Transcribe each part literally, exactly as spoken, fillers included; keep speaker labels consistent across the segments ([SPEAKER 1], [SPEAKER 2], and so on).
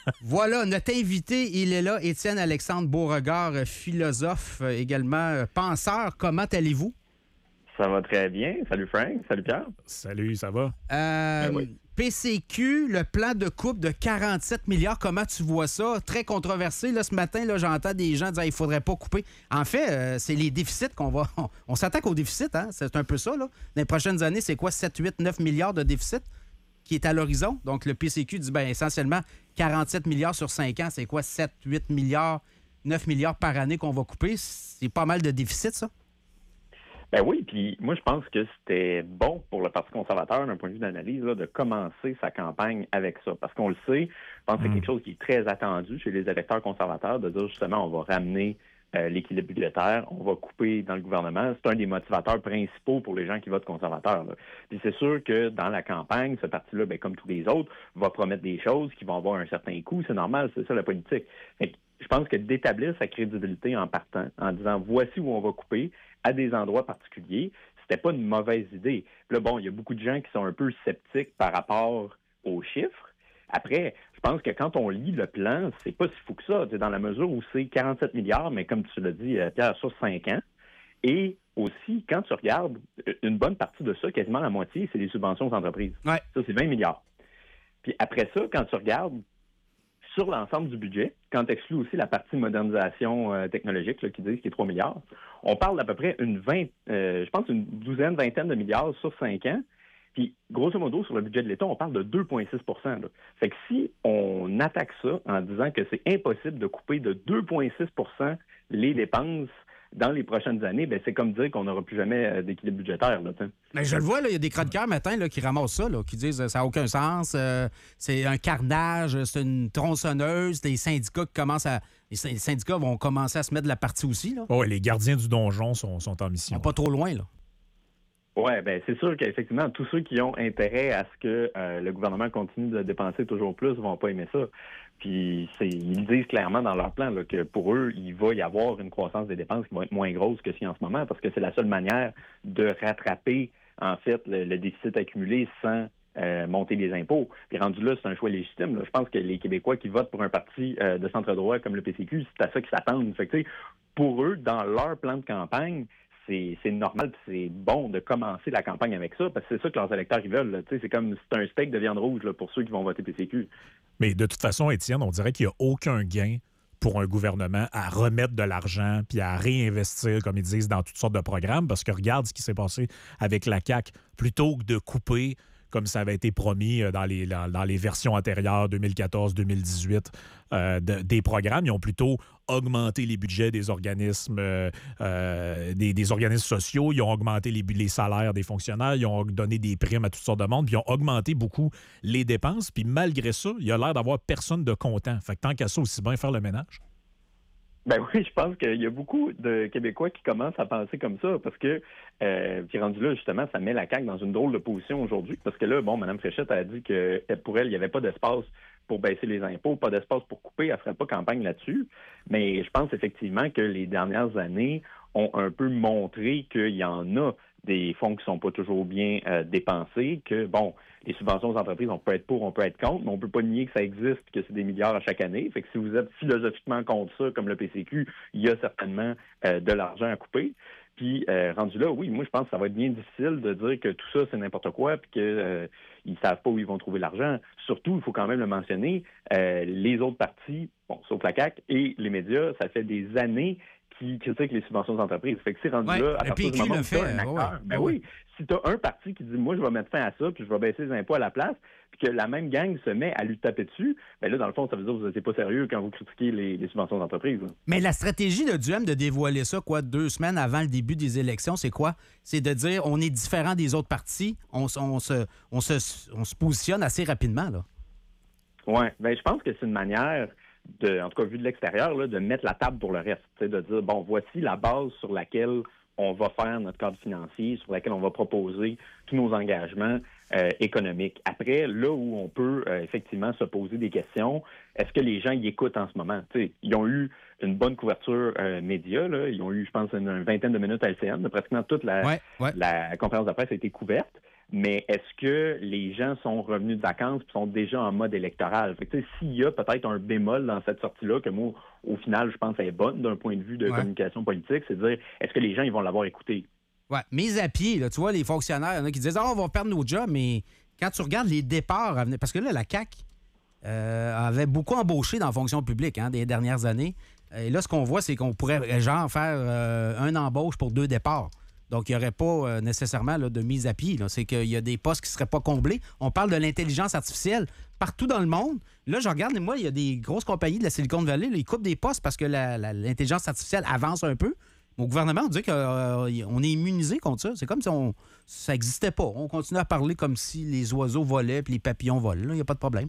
[SPEAKER 1] Voilà, notre invité, il est là, Étienne-Alexandre Beauregard, philosophe, également penseur. Comment allez-vous?
[SPEAKER 2] Ça va très bien. Salut Frank. Salut Pierre.
[SPEAKER 3] Salut, ça va?
[SPEAKER 1] Euh,
[SPEAKER 2] Ben oui.
[SPEAKER 1] P C Q, le plan de coupe de quarante-sept milliards, comment tu vois ça? Très controversé. Là, ce matin, là, j'entends des gens dire qu'il ne faudrait pas couper. En fait, euh, c'est les déficits qu'on va... On, on s'attaque aux déficits, hein? C'est un peu ça. Là. Dans les prochaines années, c'est quoi? sept, huit, neuf milliards de déficit qui est à l'horizon. Donc, le P C Q dit ben, essentiellement quarante-sept milliards sur cinq ans. C'est quoi? sept, huit milliards, neuf milliards par année qu'on va couper. C'est pas mal de déficit, ça?
[SPEAKER 2] Ben oui, puis moi je pense que c'était bon pour le Parti conservateur d'un point de vue d'analyse là, de commencer sa campagne avec ça. Parce qu'on le sait, je pense que c'est quelque chose qui est très attendu chez les électeurs conservateurs de dire justement on va ramener euh, l'équilibre budgétaire, on va couper dans le gouvernement. C'est un des motivateurs principaux pour les gens qui votent conservateurs. Là. Puis c'est sûr que dans la campagne, ce parti-là, ben, comme tous les autres, va promettre des choses qui vont avoir un certain coût. C'est normal, c'est ça la politique. Fait que je pense que d'établir sa crédibilité en partant, en disant voici où on va couper, à des endroits particuliers, c'était pas une mauvaise idée. Puis là, bon, il y a beaucoup de gens qui sont un peu sceptiques par rapport aux chiffres. Après, je pense que quand on lit le plan, c'est pas si fou que ça, dans la mesure où c'est quarante-sept milliards, mais comme tu l'as dit, Pierre, sur cinq ans. Et aussi, quand tu regardes, une bonne partie de ça, quasiment la moitié, c'est les subventions aux entreprises.
[SPEAKER 1] Ouais.
[SPEAKER 2] Ça, c'est vingt milliards. Puis après ça, quand tu regardes sur l'ensemble du budget, quand tu exclues aussi la partie modernisation euh, technologique, là, qui dit qu'il est trois milliards, on parle d'à peu près une vingt, euh, je pense une douzaine, vingtaine de milliards sur cinq ans. Puis, grosso modo, sur le budget de l'État, on parle de deux virgule six pour cent. Là. Fait que si on attaque ça en disant que c'est impossible de couper de deux virgule six pour cent les dépenses dans les prochaines années, ben c'est comme dire qu'on n'aura plus jamais d'équilibre budgétaire. Là,
[SPEAKER 1] mais je le vois, il y a des chroniqueurs matin là, qui ramassent ça, là, qui disent que ça n'a aucun sens, euh, c'est un carnage, c'est une tronçonneuse, les syndicats qui commencent à. Les syndicats vont commencer à se mettre de la partie aussi. Là.
[SPEAKER 3] Oh, les gardiens du donjon sont, sont en mission.
[SPEAKER 1] Pas trop loin, là.
[SPEAKER 2] Oui, ben c'est sûr qu'effectivement, tous ceux qui ont intérêt à ce que euh, le gouvernement continue de dépenser toujours plus vont pas aimer ça. Puis c'est, ils disent clairement dans leur plan là, que pour eux, il va y avoir une croissance des dépenses qui va être moins grosse que si en ce moment, parce que c'est la seule manière de rattraper en fait le, le déficit accumulé sans euh, monter les impôts. Puis rendu là, c'est un choix légitime. Là. Je pense que les Québécois qui votent pour un parti euh, de centre-droit comme le P C Q, c'est à ça qu'ils s'attendent. Fait que, pour eux, dans leur plan de campagne, C'est, c'est normal, c'est bon de commencer la campagne avec ça, parce que c'est ça que leurs électeurs ils veulent. Là. C'est comme c'est un steak de viande rouge là, pour ceux qui vont voter P C Q.
[SPEAKER 3] Mais de toute façon, Étienne, on dirait qu'il n'y a aucun gain pour un gouvernement à remettre de l'argent puis à réinvestir, comme ils disent, dans toutes sortes de programmes, parce que regarde ce qui s'est passé avec la C A Q. Plutôt que de couper, comme ça avait été promis dans les, dans, dans les versions antérieures, deux mille quatorze deux mille dix-huit, euh, de, des programmes. Ils ont plutôt augmenté les budgets des organismes euh, euh, des, des organismes sociaux. Ils ont augmenté les, les salaires des fonctionnaires. Ils ont donné des primes à toutes sortes de monde. Puis ils ont augmenté beaucoup les dépenses. Puis malgré ça, il y a l'air d'avoir personne de content. Fait que tant qu'à ça, aussi bien faire le ménage.
[SPEAKER 2] Ben oui, je pense qu'il y a beaucoup de Québécois qui commencent à penser comme ça parce que, euh, puis rendu là, justement, ça met la C A Q dans une drôle de position aujourd'hui parce que là, bon, Mme Fréchette a dit que pour elle, il n'y avait pas d'espace pour baisser les impôts, pas d'espace pour couper, elle ne ferait pas campagne là-dessus. Mais je pense effectivement que les dernières années ont un peu montré qu'il y en a des fonds qui sont pas toujours bien euh, dépensés, que, bon, les subventions aux entreprises, on peut être pour, on peut être contre, mais on peut pas nier que ça existe et que c'est des milliards à chaque année. Fait que si vous êtes philosophiquement contre ça, comme le P C Q, il y a certainement euh, de l'argent à couper. Puis, euh, rendu là, oui, moi, je pense que ça va être bien difficile de dire que tout ça, c'est n'importe quoi puis qu'ils euh, ne savent pas où ils vont trouver l'argent. Surtout, il faut quand même le mentionner, euh, les autres partis, bon, sauf la C A Q et les médias, ça fait des années qui critiquent les subventions aux entreprises. Fait que c'est rendu
[SPEAKER 1] ouais,
[SPEAKER 2] là, à partir du moment où tu as un acteur,
[SPEAKER 1] ouais,
[SPEAKER 2] ben
[SPEAKER 1] ouais.
[SPEAKER 2] oui, si tu as un parti qui dit « moi, je vais mettre fin à ça, puis je vais baisser les impôts à la place », puis que la même gang se met à lui taper dessus, bien là, dans le fond, ça veut dire que vous n'êtes pas sérieux quand vous critiquez les, les subventions d'entreprise. Là.
[SPEAKER 1] Mais la stratégie de Duhem de dévoiler ça, quoi, deux semaines avant le début des élections, c'est quoi? C'est de dire on est différent des autres partis, on, on, se, on, se, on se positionne assez rapidement, là.
[SPEAKER 2] Oui, bien, je pense que c'est une manière, de, en tout cas vu de l'extérieur, là, de mettre la table pour le reste. De dire, bon, voici la base sur laquelle on va faire notre cadre financier, sur laquelle on va proposer tous nos engagements euh, économiques. Après, là où on peut euh, effectivement se poser des questions, est-ce que les gens y écoutent en ce moment? T'sais, ils ont eu une bonne couverture euh, média, là. Ils ont eu, je pense, une, une vingtaine de minutes à L C N. Pratiquement toute la,
[SPEAKER 1] ouais, ouais.
[SPEAKER 2] la conférence de presse a été couverte. mais est-ce que les gens sont revenus de vacances et sont déjà en mode électoral? Fait que, tu sais, s'il y a peut-être un bémol dans cette sortie-là, que moi, au final, je pense qu'elle est bonne d'un point de vue de
[SPEAKER 1] Ouais.
[SPEAKER 2] communication politique, c'est de dire, est-ce que les gens ils vont l'avoir écouté?
[SPEAKER 1] Ouais, mise à pied, là, tu vois, les fonctionnaires, il y en a qui disent ah, on va perdre nos jobs, mais quand tu regardes les départs à venir, parce que là, la C A Q euh, avait beaucoup embauché dans la fonction publique hein, des dernières années. Et là, ce qu'on voit, c'est qu'on pourrait, genre, faire euh, un embauche pour deux départs. Donc, il n'y aurait pas euh, nécessairement là, de mise à pied. Là. C'est qu'il y a des postes qui ne seraient pas comblés. On parle de l'intelligence artificielle partout dans le monde. Là, je regarde, moi, il y a des grosses compagnies de la Silicon Valley, là, ils coupent des postes parce que la- la- l'intelligence artificielle avance un peu. Au gouvernement, on dit qu'on est immunisé contre ça. C'est comme si on, ça n'existait pas. On continue à parler comme si les oiseaux volaient et les papillons volent. Il n'y a pas de problème.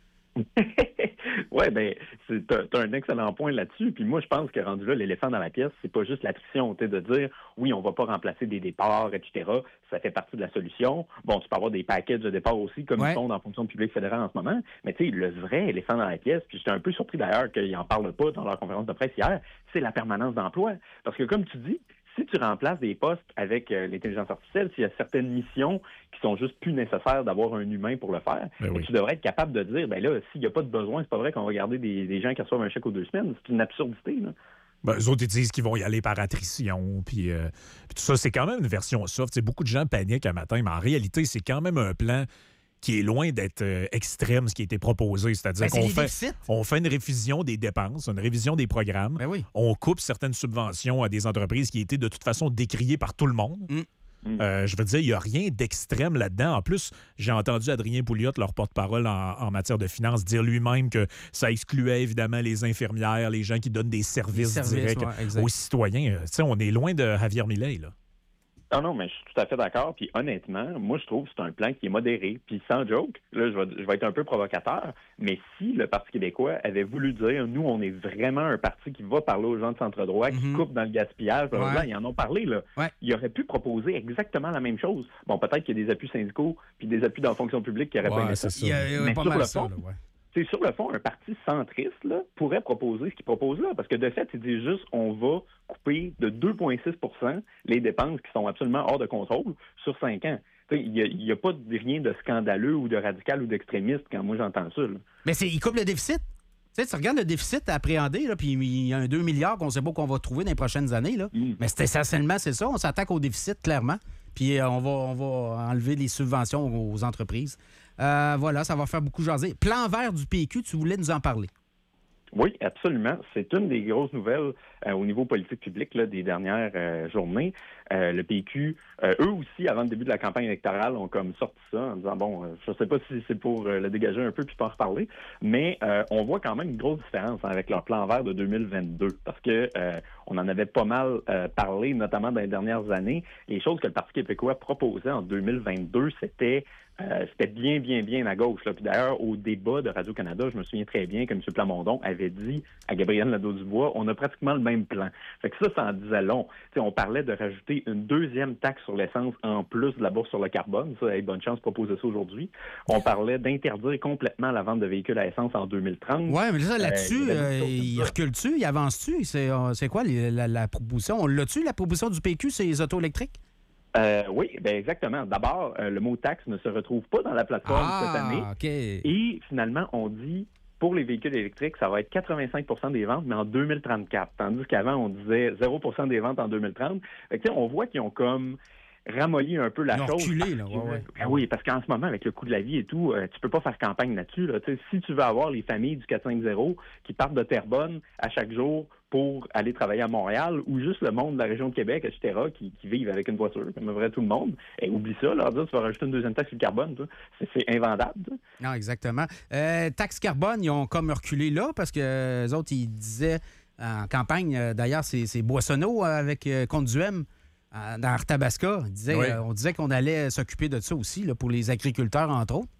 [SPEAKER 2] Oui, bien, tu as un excellent point là-dessus. Puis moi, je pense que rendu là, l'éléphant dans la pièce, c'est pas juste l'attrition, tu sais, de dire oui, on va pas remplacer des départs, et cetera. Ça fait partie de la solution. Bon, tu peux avoir des packages de départ aussi, comme
[SPEAKER 1] Ouais.
[SPEAKER 2] ils font dans la fonction publique fédérale en ce moment. Mais tu sais, le vrai éléphant dans la pièce, puis j'étais un peu surpris d'ailleurs qu'ils n'en parlent pas dans leur conférence de presse hier, c'est la permanence d'emploi. Parce que comme tu dis, si tu remplaces des postes avec euh, l'intelligence artificielle, s'il y a certaines missions qui sont juste plus nécessaires d'avoir un humain pour le faire,
[SPEAKER 3] Ben oui.
[SPEAKER 2] tu devrais être capable de dire, ben là, s'il n'y a pas de besoin, c'est pas vrai qu'on va garder des, des gens qui reçoivent un chèque aux deux semaines. C'est une absurdité, là.
[SPEAKER 3] Ben, eux autres, ils disent qu'ils vont y aller par attrition. Puis, euh, puis tout ça, c'est quand même une version soft. T'sais, beaucoup de gens paniquent un matin, mais en réalité, c'est quand même un plan qui est loin d'être euh, extrême, ce qui a été proposé. C'est-à-dire
[SPEAKER 1] Ben, c'est
[SPEAKER 3] qu'on
[SPEAKER 1] les
[SPEAKER 3] fait,
[SPEAKER 1] déficits.
[SPEAKER 3] on fait une révision des dépenses, une révision des programmes.
[SPEAKER 1] Ben oui.
[SPEAKER 3] On coupe certaines subventions à des entreprises qui étaient de toute façon décriées par tout le monde.
[SPEAKER 1] Mm.
[SPEAKER 3] Euh, je veux dire, il n'y a rien d'extrême là-dedans. En plus, j'ai entendu Adrien Pouliot, leur porte-parole en, en matière de finances, dire lui-même que ça excluait évidemment les infirmières, les gens qui donnent des services,
[SPEAKER 1] Les services,
[SPEAKER 3] directs
[SPEAKER 1] ouais, exact.
[SPEAKER 3] aux citoyens. Euh, tu sais, on est loin de Javier Milei, là.
[SPEAKER 2] Non, non, mais je suis tout à fait d'accord. Puis honnêtement, moi, je trouve que c'est un plan qui est modéré. Puis sans joke, là, je vais, je vais être un peu provocateur, mais si le Parti québécois avait voulu dire, nous, on est vraiment un parti qui va parler aux gens de centre-droit, qui
[SPEAKER 1] Mhm.
[SPEAKER 2] coupe dans le gaspillage, blablabla,
[SPEAKER 1] Ouais.
[SPEAKER 2] ils en ont parlé, là.
[SPEAKER 1] Ouais.
[SPEAKER 2] Ils auraient pu proposer exactement la même chose. Bon, peut-être qu'il y a des appuis syndicaux puis des appuis dans la fonction publique qui n'auraient pas
[SPEAKER 3] Ouais,
[SPEAKER 2] aimé
[SPEAKER 3] c'est
[SPEAKER 2] ça.
[SPEAKER 3] ça.
[SPEAKER 1] Il y a, il y a
[SPEAKER 2] Mais
[SPEAKER 1] pas
[SPEAKER 2] sur
[SPEAKER 1] mal
[SPEAKER 2] le
[SPEAKER 1] ça.
[SPEAKER 2] fond,
[SPEAKER 1] Là, ouais.
[SPEAKER 2] C'est sur le fond, un parti centriste là, pourrait proposer ce qu'il propose là, parce que de fait, il dit juste on va couper de deux virgule six pour cent les dépenses qui sont absolument hors de contrôle sur cinq ans. Tu sais, Il n'y a, a pas de, rien de scandaleux ou de radical ou d'extrémiste quand moi j'entends ça. Là.
[SPEAKER 1] Mais c'est, il coupe le déficit. Tu sais, tu regardes le déficit à appréhender, là, puis il y a un deux milliards qu'on ne sait pas qu'on va trouver dans les prochaines années. Là.
[SPEAKER 2] Mm.
[SPEAKER 1] Mais c'est essentiellement, c'est ça. On s'attaque au déficit, clairement. Puis euh, on, va, on va enlever les subventions aux entreprises. Euh, voilà, ça va faire beaucoup jaser. Plan vert du P Q, tu voulais nous en parler.
[SPEAKER 2] Oui, absolument. C'est une des grosses nouvelles euh, au niveau politique public là, des dernières euh, journées. Euh, le P Q, euh, eux aussi, avant le début de la campagne électorale, ont comme sorti ça en disant, bon, euh, je ne sais pas si c'est pour euh, le dégager un peu puis pas en reparler, mais euh, on voit quand même une grosse différence hein, avec leur plan vert de deux mille vingt-deux parce que euh, on en avait pas mal euh, parlé, notamment dans les dernières années. Les choses que le Parti québécois proposait en deux mille vingt-deux, c'était Euh, c'était bien, bien, bien à gauche. Là. Puis d'ailleurs, au débat de Radio-Canada, je me souviens très bien que M. Plamondon avait dit à Gabriel Nadeau-Dubois, on a pratiquement le même plan. Fait que ça, ça en disait long. T'sais, on parlait de rajouter une deuxième taxe sur l'essence en plus de la bourse sur le carbone. Ça, hey, bonne chance de proposer ça aujourd'hui. On parlait d'interdire complètement la vente de véhicules à essence en deux mille trente.
[SPEAKER 1] Oui, mais là, là-dessus,
[SPEAKER 2] Euh, il y avait
[SPEAKER 1] euh,
[SPEAKER 2] des choses comme
[SPEAKER 1] il
[SPEAKER 2] ça.
[SPEAKER 1] recule-tu, il avance-tu? C'est, euh, c'est quoi les- la, la proposition? On l'a-tu, la proposition du P Q, c'est les autos électriques?
[SPEAKER 2] Euh, oui, ben exactement. D'abord, euh, le mot taxe ne se retrouve pas dans la plateforme cette année.
[SPEAKER 1] Ah, OK.
[SPEAKER 2] Et finalement, on dit pour les véhicules électriques, ça va être quatre-vingt-cinq pour cent des ventes, mais en deux mille trente-quatre. Tandis qu'avant, on disait zéro pour cent des ventes en deux mille trente. Fait que, tu sais, on voit qu'ils ont comme ramolli un peu la
[SPEAKER 1] Ils ont
[SPEAKER 2] chose.
[SPEAKER 1] reculé, là,
[SPEAKER 2] parce
[SPEAKER 1] ouais,
[SPEAKER 2] que-
[SPEAKER 1] ouais.
[SPEAKER 2] Ben oui, parce qu'en ce moment, avec le coût de la vie et tout, euh, tu peux pas faire campagne là-dessus. Là. Tu sais, si tu veux avoir les familles du quatre cinq zéro qui partent de Terrebonne à chaque jour pour aller travailler à Montréal, ou juste le monde de la région de Québec, et cetera, qui, qui vivent avec une voiture, comme vrai tout le monde, et oublie ça, leur dire tu vas rajouter une deuxième taxe sur le carbone, toi. c'est, c'est invendable. Ça.
[SPEAKER 1] Non, exactement. Euh, taxe carbone, ils ont comme reculé là parce que euh, les autres, ils disaient en campagne, euh, d'ailleurs, c'est, c'est Boissonneau euh, avec euh, Conduem euh, dans Arthabasca. Ils disaient,
[SPEAKER 3] Oui.
[SPEAKER 1] euh, on disait qu'on allait s'occuper de ça aussi là, pour les agriculteurs, entre autres.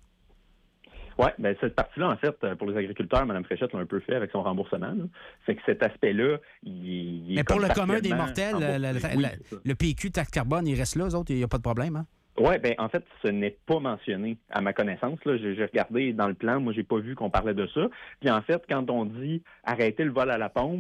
[SPEAKER 2] Oui, bien, cette partie-là, en fait, pour les agriculteurs, Mme Fréchette l'a un peu fait avec son remboursement. Là. Fait que cet aspect-là, il, il est
[SPEAKER 1] Mais pour
[SPEAKER 2] comme
[SPEAKER 1] le commun des
[SPEAKER 2] partiellement
[SPEAKER 1] mortels, la- la-
[SPEAKER 2] remboursé.
[SPEAKER 1] la-
[SPEAKER 2] Oui,
[SPEAKER 1] la-
[SPEAKER 2] c'est ça.
[SPEAKER 1] le P Q, taxe carbone, il reste là, eux autres, il n'y a pas de problème. Hein?
[SPEAKER 2] Oui, bien, en fait, ce n'est pas mentionné à ma connaissance. Là. J'ai, j'ai regardé dans le plan, moi, j'ai pas vu qu'on parlait de ça. Puis en fait, quand on dit arrêter le vol à la pompe,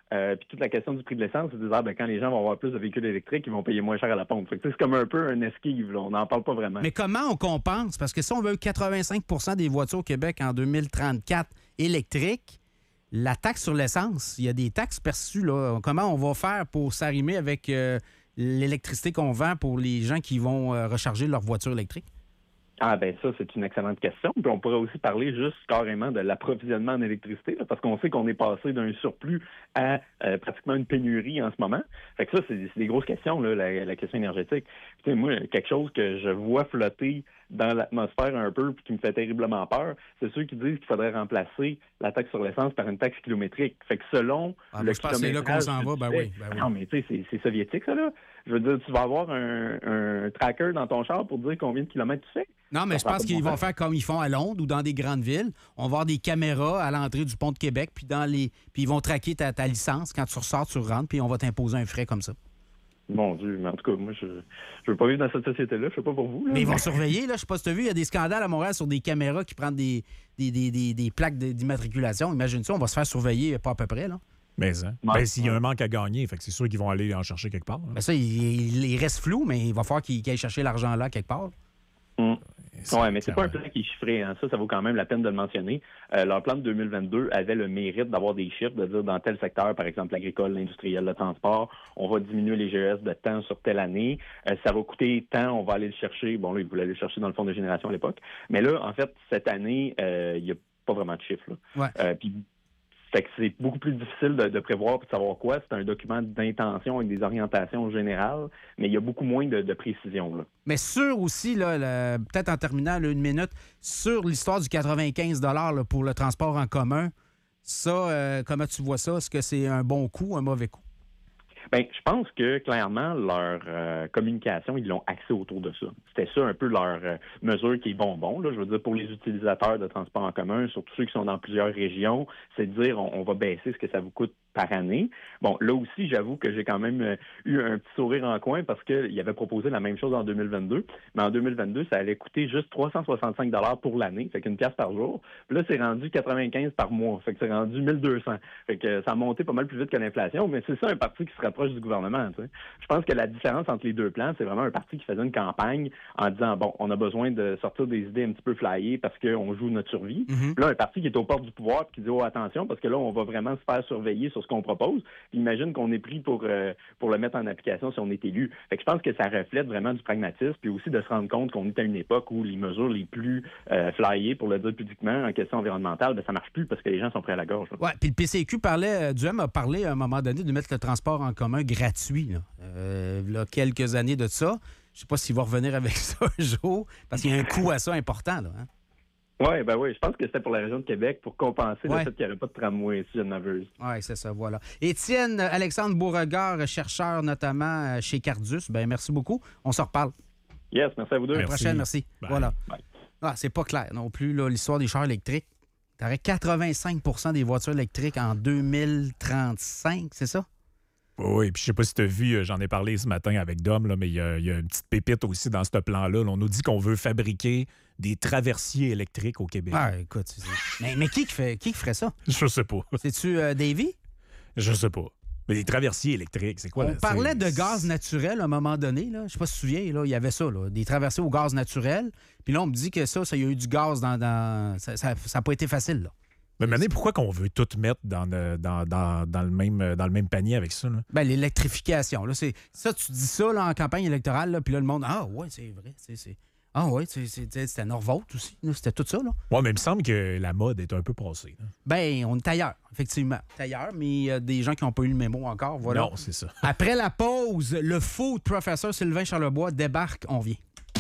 [SPEAKER 2] Euh, puis toute la question du prix de l'essence, c'est de dire, ah, ben, quand les gens vont avoir plus de véhicules électriques, ils vont payer moins cher à la pompe. Fait que, c'est comme un peu un esquive, là. On n'en parle pas vraiment.
[SPEAKER 1] Mais comment on compense? Parce que si on veut quatre-vingt-cinq pour cent des voitures au Québec en deux mille trente-quatre électriques, la taxe sur l'essence, il y a des taxes perçues, là. Comment on va faire pour s'arrimer avec euh, l'électricité qu'on vend pour les gens qui vont euh, recharger leur voiture électrique?
[SPEAKER 2] Ah ben ça, c'est une excellente question. Puis on pourrait aussi parler juste carrément de l'approvisionnement en électricité, là, parce qu'on sait qu'on est passé d'un surplus à euh, pratiquement une pénurie en ce moment. Fait que ça, c'est, c'est des grosses questions, là, la, la question énergétique. Puis, moi, quelque chose que je vois flotter dans l'atmosphère un peu puis qui me fait terriblement peur, c'est ceux qui disent qu'il faudrait remplacer la taxe sur l'essence par une taxe kilométrique. Fait que selon
[SPEAKER 1] ah,
[SPEAKER 2] le
[SPEAKER 1] je pense que c'est là qu'on s'en va, ben oui, ben oui.
[SPEAKER 2] Non, mais tu sais, c'est, c'est soviétique, ça, là. Je veux dire, tu vas avoir un, un tracker dans ton char pour dire combien de kilomètres tu fais.
[SPEAKER 1] Non, mais
[SPEAKER 2] ça
[SPEAKER 1] je pense qu'ils
[SPEAKER 2] bon
[SPEAKER 1] vont faire comme ils font à Londres ou dans des grandes villes. On va avoir des caméras à l'entrée du pont de Québec, puis dans les, puis ils vont traquer ta, ta licence. Quand tu ressors, tu rentres, puis on va t'imposer un frais comme ça.
[SPEAKER 2] Mon Dieu, mais en tout cas, moi, je je veux pas vivre dans cette société-là. Je sais pas pour vous. Là.
[SPEAKER 1] Mais ils vont surveiller, là. Je sais pas si tu as vu, il y a des scandales à Montréal sur des caméras qui prennent des, des, des, des, des plaques d'immatriculation. Imagine ça, on va se faire surveiller pas à peu près, là.
[SPEAKER 3] Mais hein,
[SPEAKER 2] ouais.
[SPEAKER 3] ben, s'il y a un manque à gagner, fait que c'est sûr qu'ils vont aller en chercher quelque part.
[SPEAKER 1] Ben ça, il, il, il reste flou, mais il va falloir qu'ils, qu'ils aillent chercher l'argent là quelque part.
[SPEAKER 2] Mmh. Oui, mais c'est pas un plan qui est chiffré. Hein. Ça, ça vaut quand même la peine de le mentionner. Euh, leur plan de deux mille vingt-deux avait le mérite d'avoir des chiffres, de dire dans tel secteur, par exemple l'agricole, l'industriel, le transport, on va diminuer les G E S de temps sur telle année. Euh, ça va coûter tant, on va aller le chercher. Bon, là, ils voulaient aller le chercher dans le fonds de génération à l'époque. Mais là, en fait, cette année, euh, il n'y a pas vraiment de chiffres. Là.
[SPEAKER 1] Ouais.
[SPEAKER 2] Euh, puis, fait que c'est beaucoup plus difficile de, de prévoir et de savoir quoi. C'est un document d'intention avec des orientations générales, mais il y a beaucoup moins de, de précision. Là.
[SPEAKER 1] Mais sur aussi, là, le, peut-être en terminant là, une minute, sur l'histoire du quatre-vingt-quinze dollars là, pour le transport en commun, ça, euh, comment tu vois ça? Est-ce que c'est un bon coup ou un mauvais coup?
[SPEAKER 2] Bien, je pense que, clairement, leur euh, communication, ils l'ont axé autour de ça. C'était ça un peu leur euh, mesure qui est bonbon. Là. Je veux dire, pour les utilisateurs de transport en commun, surtout ceux qui sont dans plusieurs régions, c'est de dire on, on va baisser ce que ça vous coûte par année. Bon, là aussi, j'avoue que j'ai quand même euh, eu un petit sourire en coin parce qu'il avait proposé la même chose en deux mille vingt-deux. Mais en deux mille vingt-deux, ça allait coûter juste trois cent soixante-cinq dollars pour l'année, fait qu'une pièce par jour. Puis là, c'est rendu quatre-vingt-quinze par mois, fait que c'est rendu mille deux cents. Fait que ça a monté pas mal plus vite que l'inflation, mais c'est ça un parti qui se rapproche du gouvernement. Tu sais. Je pense que la différence entre les deux plans, c'est vraiment un parti qui faisait une campagne en disant, bon, on a besoin de sortir des idées un petit peu flyées parce qu'on joue notre survie. Mm-hmm. Puis là, un parti qui est aux portes du pouvoir et qui dit, oh, attention, parce que là, on va vraiment se faire surveiller sur ce qu'on propose. Puis imagine qu'on est pris pour, euh, pour le mettre en application si on est élu. Fait que je pense que ça reflète vraiment du pragmatisme, puis aussi de se rendre compte qu'on est à une époque où les mesures les plus euh, flyées, pour le dire publiquement, en question environnementale, ben, ça marche plus parce que les gens sont prêts à la gorge.
[SPEAKER 1] Oui, puis le P C Q parlait, Duhem a parlé à un moment donné de mettre le transport en commun gratuit. Là, euh, là quelques années de ça. Je sais pas s'il va revenir avec ça un jour, parce qu'il y a un coût à ça important. Là, hein?
[SPEAKER 2] Oui, ben oui, je pense que c'était pour la région de Québec pour compenser ouais. le fait qu'il n'y avait pas de tramway ici à Naveuse.
[SPEAKER 1] Oui, c'est ça, voilà. Étienne Alexandre Beauregard, chercheur notamment chez Cardus, ben merci beaucoup. On se reparle.
[SPEAKER 2] Yes, merci à vous deux.
[SPEAKER 1] À la prochaine, merci.
[SPEAKER 3] Bye.
[SPEAKER 1] Voilà.
[SPEAKER 2] Bye.
[SPEAKER 1] Ah, c'est pas clair non plus, là, l'histoire des chars électriques. Tu aurais quatre-vingt-cinq pour cent des voitures électriques en deux mille trente-cinq, c'est ça?
[SPEAKER 3] Oui, puis je sais pas si tu as vu, j'en ai parlé ce matin avec Dom, là, mais il y, y a une petite pépite aussi dans ce plan-là. Là. On nous dit qu'on veut fabriquer des traversiers électriques au Québec.
[SPEAKER 1] Ah, écoute, c'est... mais, mais qui, qui, fait, qui qui ferait ça?
[SPEAKER 3] Je sais pas.
[SPEAKER 1] C'est-tu euh, Davy?
[SPEAKER 3] Je sais pas. Mais des traversiers électriques, c'est quoi?
[SPEAKER 1] On
[SPEAKER 3] là?
[SPEAKER 1] parlait
[SPEAKER 3] c'est...
[SPEAKER 1] de gaz naturel à un moment donné. Là. Je sais pas si tu te souviens, là, il y avait ça, là, des traversiers au gaz naturel. Puis là, on me dit que ça, ça y a eu du gaz dans... dans... Ça n'a pas été facile, là.
[SPEAKER 3] Mais Mané, pourquoi qu'on veut tout mettre dans, le, dans, dans, dans, le, même, dans le même panier avec ça? Là?
[SPEAKER 1] Bien, l'électrification. Là, c'est, ça, tu dis ça là, en campagne électorale, là, puis là, le monde, ah ouais, c'est vrai. C'est, c'est... Ah ouais, c'est, c'est, c'était Norvolt aussi. Là, c'était tout ça. Là.
[SPEAKER 3] Oui, mais il me semble que la mode est un peu passée.
[SPEAKER 1] Bien, on est ailleurs, effectivement. On est ailleurs, mais il y a des gens qui n'ont pas eu le mémo encore. Voilà.
[SPEAKER 3] Non, c'est ça.
[SPEAKER 1] Après la pause, le food professeur Sylvain Charlebois débarque. On vient.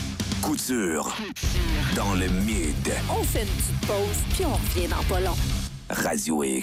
[SPEAKER 4] Couture dans le mid.
[SPEAKER 5] On fait une petite pause, puis on revient dans pas long.
[SPEAKER 4] Radio X.